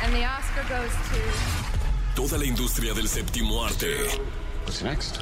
And the Oscar goes to... Toda la industria del séptimo arte. What's next?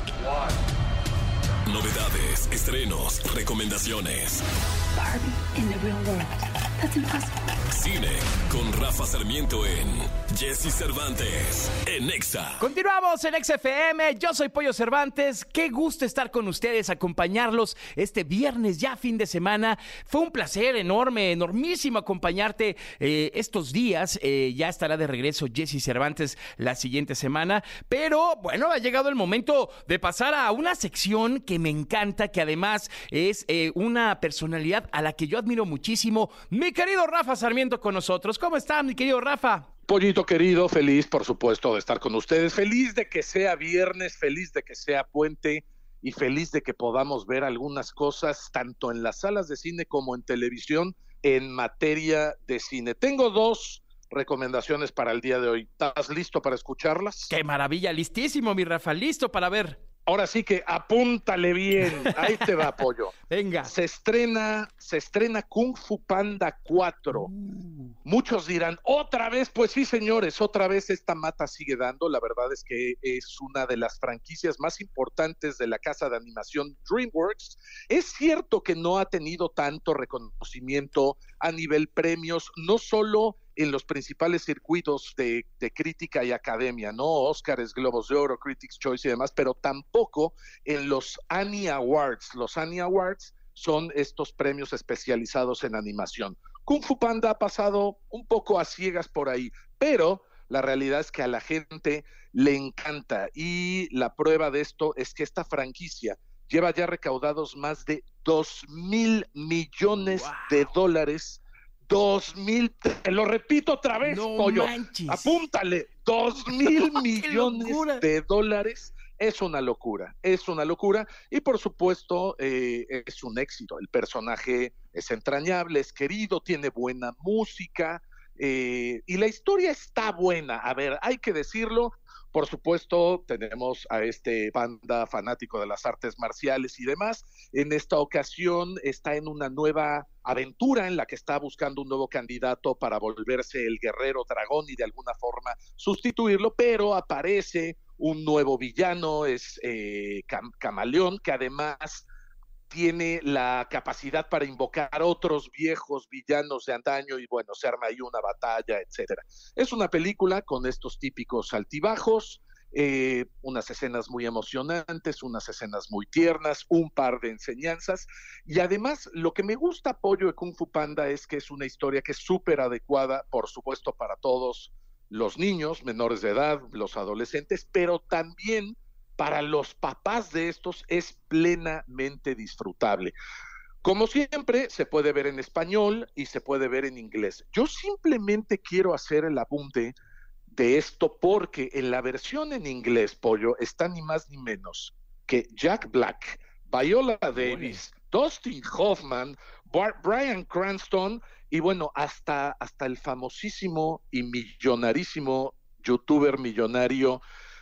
Novedades, estrenos, recomendaciones. Barbie in the real world. That's impossible. Cine con Rafa Sarmiento en Jesse Cervantes en Nexa. Continuamos en XFM, yo soy Pollo Cervantes, qué gusto estar con ustedes, acompañarlos este viernes, ya fin de semana. Fue un placer enorme, enormísimo acompañarte estos días. Ya estará de regreso Jesse Cervantes la siguiente semana, pero bueno, ha llegado el momento de pasar a una sección que me encanta, que además es una personalidad a la que yo admiro muchísimo. Mi querido Rafa Sarmiento con nosotros. ¿Cómo está, mi querido Rafa? Pollito querido, feliz por supuesto de estar con ustedes, feliz de que sea viernes, feliz de que sea puente y feliz de que podamos ver algunas cosas tanto en las salas de cine como en televisión en materia de cine. Tengo dos recomendaciones para el día de hoy. ¿Estás listo para escucharlas? ¡Qué maravilla! Listísimo, mi Rafa, listo para ver. Ahora sí que apúntale bien, ahí te va, Pollo. Venga. Se estrena Kung Fu Panda 4. Muchos dirán, ¿otra vez? Pues sí, señores, otra vez esta mata sigue dando. La verdad es que es una de las franquicias más importantes de la casa de animación DreamWorks. Es cierto que no ha tenido tanto reconocimiento a nivel premios, no solo en los principales circuitos de crítica y academia, ¿no? Óscares, Globos de Oro, Critics' Choice y demás, pero tampoco en los Annie Awards. Los Annie Awards son estos premios especializados en animación. Kung Fu Panda ha pasado un poco a ciegas por ahí, pero la realidad es que a la gente le encanta y la prueba de esto es que esta franquicia lleva ya recaudados más de 2,000 millones de dólares. 2,000, te lo repito otra vez, no Pollo, manches. Apúntale, 2,000 millones de dólares. Es una locura y por supuesto es un éxito. El personaje es entrañable, es querido, tiene buena música y la historia está buena. A ver, hay que decirlo. Por supuesto, tenemos a este panda fanático de las artes marciales y demás. En esta ocasión está en una nueva aventura en la que está buscando un nuevo candidato para volverse el guerrero dragón y de alguna forma sustituirlo, pero aparece un nuevo villano, es Camaleón, que además tiene la capacidad para invocar otros viejos villanos de antaño y bueno, se arma ahí una batalla, etcétera. Es una película con estos típicos altibajos, unas escenas muy emocionantes, unas escenas muy tiernas, un par de enseñanzas y además lo que me gusta, Pollo, de Kung Fu Panda es que es una historia que es súper adecuada, por supuesto, para todos los niños menores de edad, los adolescentes, pero también para los papás de estos es plenamente disfrutable. Como siempre, se puede ver en español y se puede ver en inglés. Yo simplemente quiero hacer el apunte de esto porque en la versión en inglés, Pollo, está ni más ni menos que Jack Black, Viola Davis, Dustin Hoffman, Bryan Cranston y bueno, hasta el famosísimo y millonarísimo youtuber millonario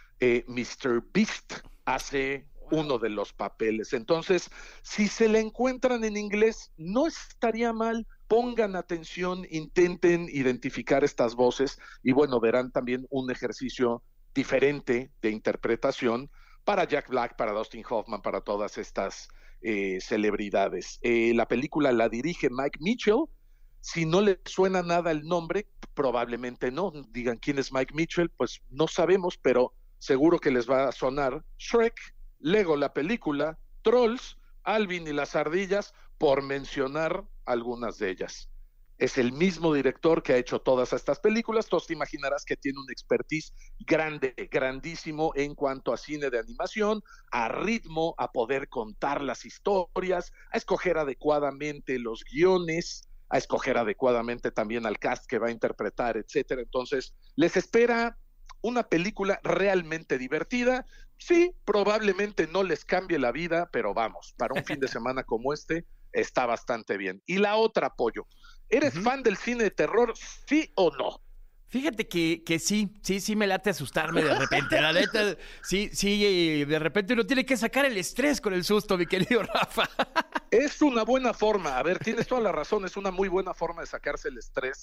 Mr. Beast hace uno de los papeles. Entonces, si se la encuentran en inglés, no estaría mal. Pongan atención, intenten identificar estas voces y bueno, verán también un ejercicio diferente de interpretación para Jack Black, para Dustin Hoffman, para todas estas celebridades. La película la dirige Mike Mitchell. Si no le suena nada el nombre, probablemente no. Digan, ¿quién es Mike Mitchell? Pues no sabemos, pero seguro que les va a sonar Shrek, Lego la película, Trolls, Alvin y las ardillas, por mencionar algunas de ellas. Es el mismo director que ha hecho todas estas películas. Tú te imaginarás que tiene un expertise grande, grandísimo en cuanto a cine de animación, a ritmo, a poder contar las historias, a escoger adecuadamente los guiones, a escoger adecuadamente también al cast que va a interpretar, etcétera. Entonces, les espera una película realmente divertida. Sí, probablemente no les cambie la vida, pero vamos, para un fin de semana como este, está bastante bien. Y la otra, Pollo, ¿eres fan del cine de terror, sí o no? Fíjate que sí me late asustarme de repente, la neta, sí, de repente uno tiene que sacar el estrés con el susto, mi querido Rafa. Es una buena forma, a ver, tienes toda la razón, es una muy buena forma de sacarse el estrés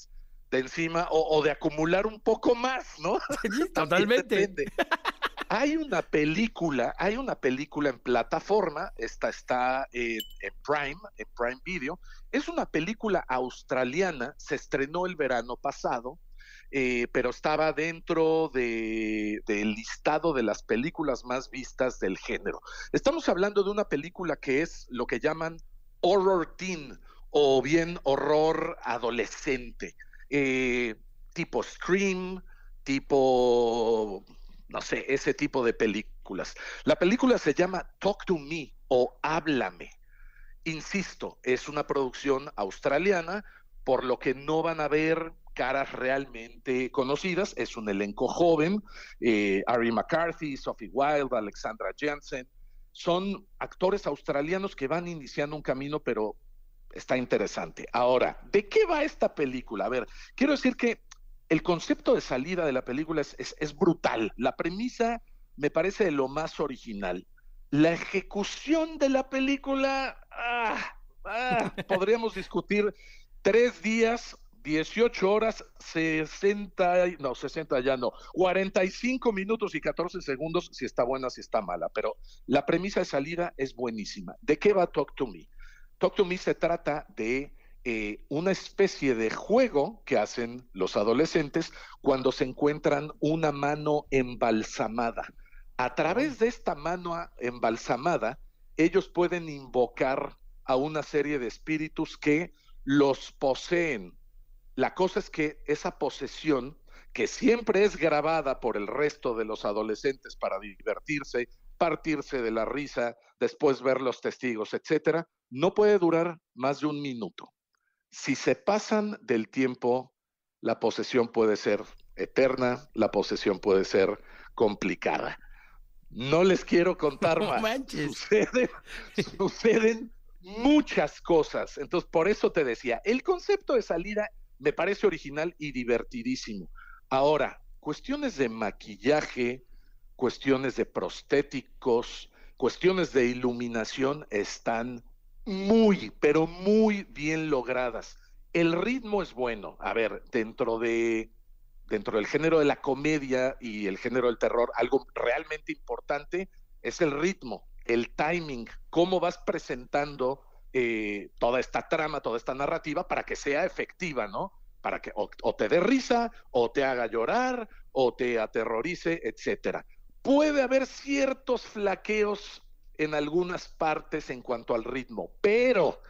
de encima o de acumular un poco más, ¿no? Sí, totalmente. Hay una película en plataforma, esta está en Prime Video. Es una película australiana, se estrenó el verano pasado, pero estaba dentro del listado de las películas más vistas del género. Estamos hablando de una película que es lo que llaman horror teen o bien horror adolescente, tipo Scream, tipo, no sé, ese tipo de películas. La película se llama Talk to Me o Háblame. Insisto, es una producción australiana, por lo que no van a ver caras realmente conocidas. Es un elenco joven, Ari McCarthy, Sophie Wilde, Alexandra Jansen. Son actores australianos que van iniciando un camino, pero está interesante. Ahora, ¿de qué va esta película? A ver, quiero decir que el concepto de salida de la película es brutal. La premisa me parece de lo más original. La ejecución de la película, podríamos discutir 3 días, 18 horas, 45 minutos y 14 segundos, si está buena, si está mala, pero la premisa de salida es buenísima. ¿De qué va Talk to Me? Talk to Me se trata de una especie de juego que hacen los adolescentes cuando se encuentran una mano embalsamada. A través de esta mano embalsamada, ellos pueden invocar a una serie de espíritus que los poseen. La cosa es que esa posesión, que siempre es grabada por el resto de los adolescentes para divertirse, partirse de la risa, después ver los testigos, etcétera, no puede durar más de 1 minuto. Si se pasan del tiempo, la posesión puede ser eterna, la posesión puede ser complicada. No les quiero contar más. Suceden muchas cosas. Entonces, por eso te decía, el concepto de salida me parece original y divertidísimo. Ahora, cuestiones de maquillaje, cuestiones de prostéticos, cuestiones de iluminación están muy, pero muy bien logradas. El ritmo es bueno. A ver, dentro del género de la comedia y el género del terror, algo realmente importante es el ritmo, el timing, cómo vas presentando toda esta trama, toda esta narrativa para que sea efectiva, ¿no? Para que o te dé risa, o te haga llorar, o te aterrorice, etcétera. Puede haber ciertos flaqueos en algunas partes en cuanto al ritmo, pero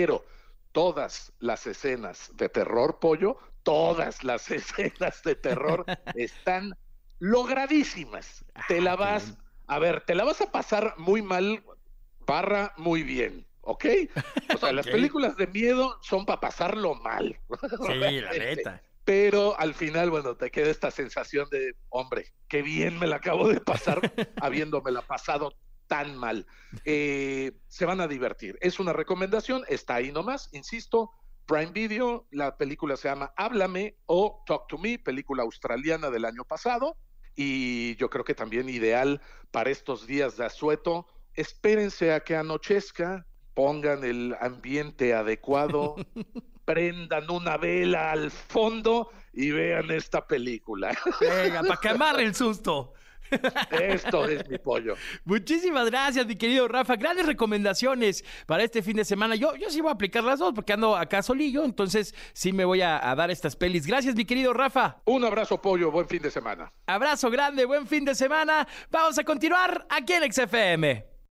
todas las escenas de terror, Pollo, todas las escenas de terror están logradísimas. Te la vas a pasar muy mal, muy bien, ¿ok? O sea, las películas de miedo son para pasarlo mal. Sí, la neta. Pero al final, bueno, te queda esta sensación de, hombre, qué bien me la acabo de pasar habiéndomela pasado tan mal. Se van a divertir. Es una recomendación, está ahí nomás, insisto, Prime Video, la película se llama Háblame o Talk to Me, película australiana del año pasado, y yo creo que también ideal para estos días de asueto. Espérense a que anochezca, pongan el ambiente adecuado, prendan una vela al fondo y vean esta película. Venga, para que amarre el susto. Esto es mi pollo. Muchísimas gracias, mi querido Rafa. Grandes recomendaciones para este fin de semana. Yo sí voy a aplicar las dos porque ando acá solillo, entonces sí me voy a dar estas pelis. Gracias, mi querido Rafa. Un abrazo, pollo. Buen fin de semana. Abrazo grande, buen fin de semana. Vamos a continuar aquí en XFM.